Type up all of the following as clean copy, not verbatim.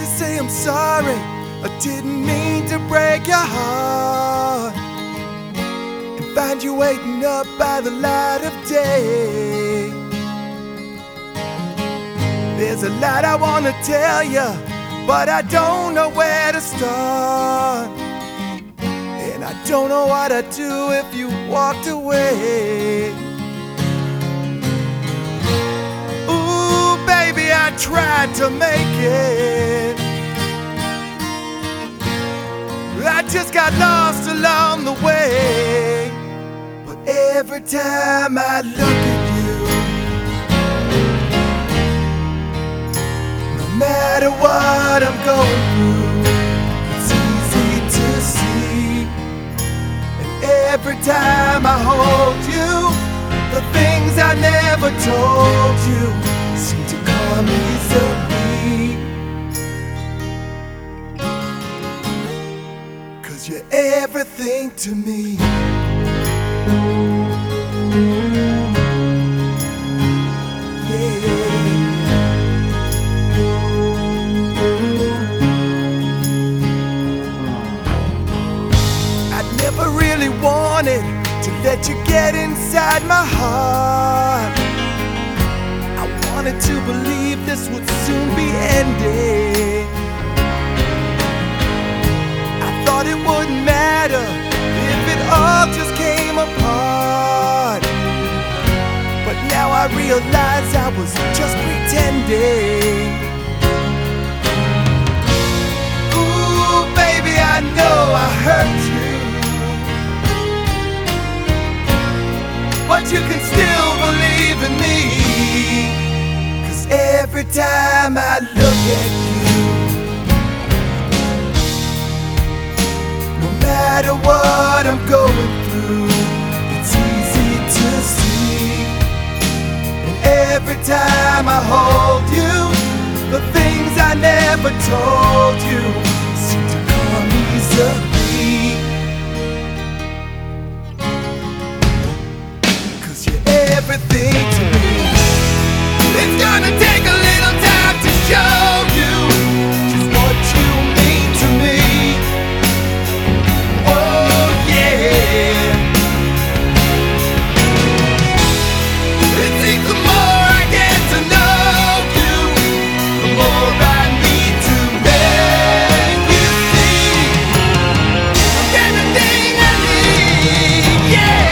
to say I'm sorry. I didn't mean to break your heart and find you waiting up by the light of day. There's a lot I wanna tell you, but I don't know where to start. And I don't know what I'd do if you walked away. Ooh, baby, I tried to make it. I just got lost along the way. But every time I look at you, no matter what I'm going through, it's easy to see. And every time I hold you, the things I never told you seem to come easily. 'Cause you're everything to me. Never really wanted to let you get inside my heart. I wanted to believe this would soon be ending. I thought it wouldn't matter if it all just came apart. But now I realize I was just pretending. Ooh, baby, I know I hurt you, but you can still believe in me. 'Cause every time I look at you, no matter what I'm going through, it's easy to see. And every time I hold you, the things I never told you seem to come easily. Everything to me. It's gonna take a little time to show you just what you mean to me. Oh yeah. It seems the more I get to know you, the more I need to make you see everything I need. Yeah.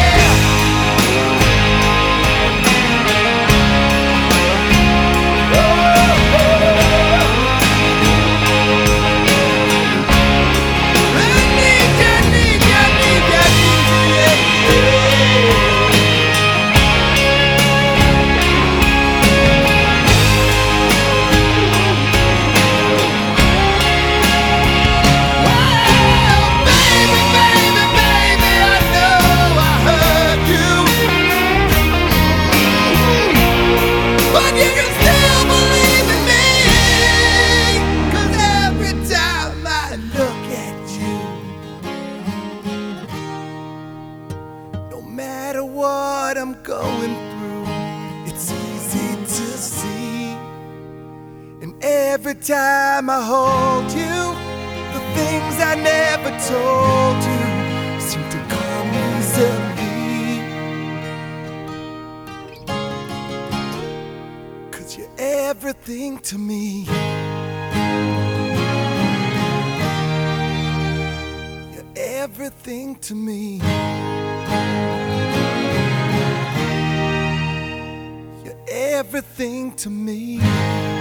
No matter what I'm going through, it's easy to see. And every time I hold you, the things I never told you seem to come easily. 'Cause you're everything to me. You're everything to me. Everything to me.